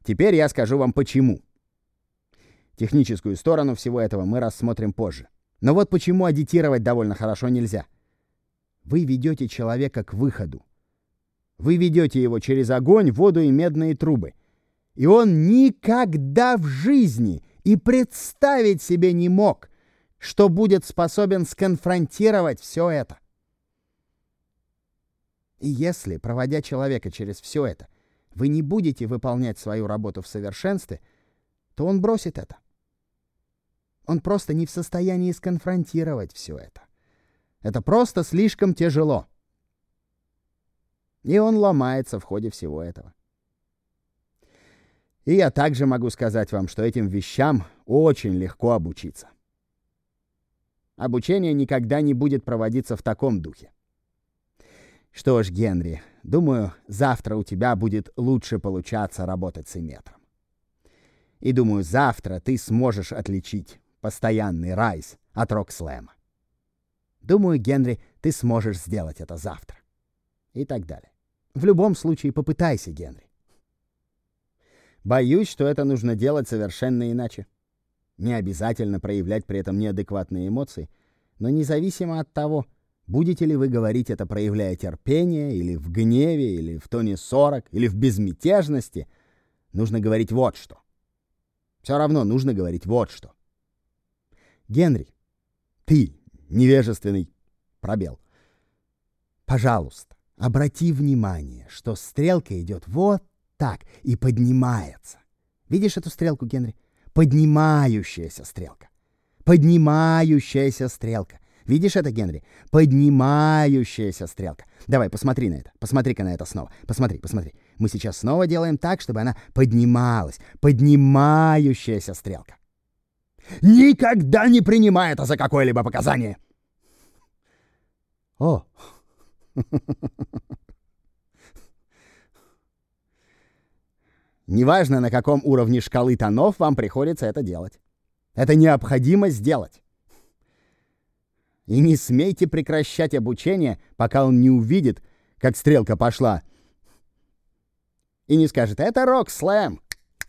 Теперь я скажу вам почему. Техническую сторону всего этого мы рассмотрим позже. Но вот почему аддитировать довольно хорошо нельзя. Вы ведете человека к выходу. Вы ведете его через огонь, воду и медные трубы. И он никогда в жизни и представить себе не мог, что будет способен сконфронтировать все это. И если, проводя человека через все это, вы не будете выполнять свою работу в совершенстве, то он бросит это. Он просто не в состоянии сконфронтировать все это. Это просто слишком тяжело. И он ломается в ходе всего этого. И я также могу сказать вам, что этим вещам очень легко обучиться. Обучение никогда не будет проводиться в таком духе. Что ж, Генри, думаю, завтра у тебя будет лучше получаться работать с эмметром. И думаю, завтра ты сможешь отличить постоянный райз от рок-слэма. Думаю, Генри, ты сможешь сделать это завтра. И так далее. В любом случае, попытайся, Генри. Боюсь, что это нужно делать совершенно иначе. Не обязательно проявлять при этом неадекватные эмоции, но независимо от того, будете ли вы говорить это, проявляя терпение, или в гневе, или в тоне 40, или в безмятежности, нужно говорить вот что. Все равно нужно говорить вот что. Генри, ты, невежественный пробел, пожалуйста, обрати внимание, что стрелка идет вот так и поднимается. Видишь эту стрелку, Генри? Поднимающаяся стрелка. Поднимающаяся стрелка. Видишь это, Генри? Поднимающаяся стрелка. Давай, посмотри на это. Посмотри-ка на это снова. Посмотри. Мы сейчас снова делаем так, чтобы она поднималась. Поднимающаяся стрелка. Никогда не принимай это за какое-либо показание. О! Неважно, на каком уровне шкалы тонов вам приходится это делать. Это необходимо сделать. И не смейте прекращать обучение, пока он не увидит, как стрелка пошла, и не скажет: «Это рок-слэм».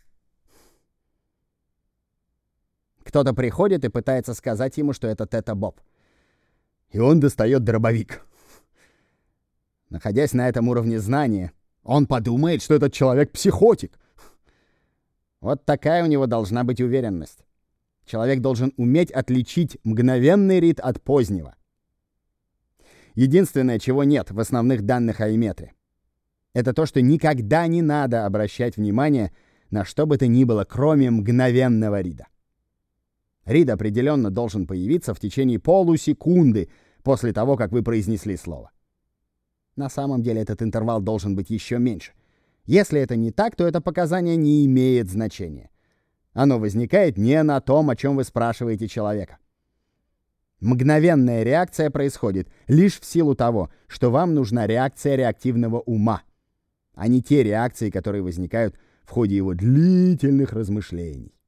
Кто-то приходит и пытается сказать ему, что это тета-боб. И он достает дробовик. Находясь на этом уровне знания, он подумает, что этот человек психотик. Вот такая у него должна быть уверенность. Человек должен уметь отличить мгновенный рид от позднего. Единственное, чего нет в основных данных о эмметре, это то, что никогда не надо обращать внимание на что бы то ни было, кроме мгновенного рида. Рид определенно должен появиться в течение полусекунды после того, как вы произнесли слово. На самом деле этот интервал должен быть еще меньше. Если это не так, то это показание не имеет значения. Оно возникает не на том, о чем вы спрашиваете человека. Мгновенная реакция происходит лишь в силу того, что вам нужна реакция реактивного ума, а не те реакции, которые возникают в ходе его длительных размышлений.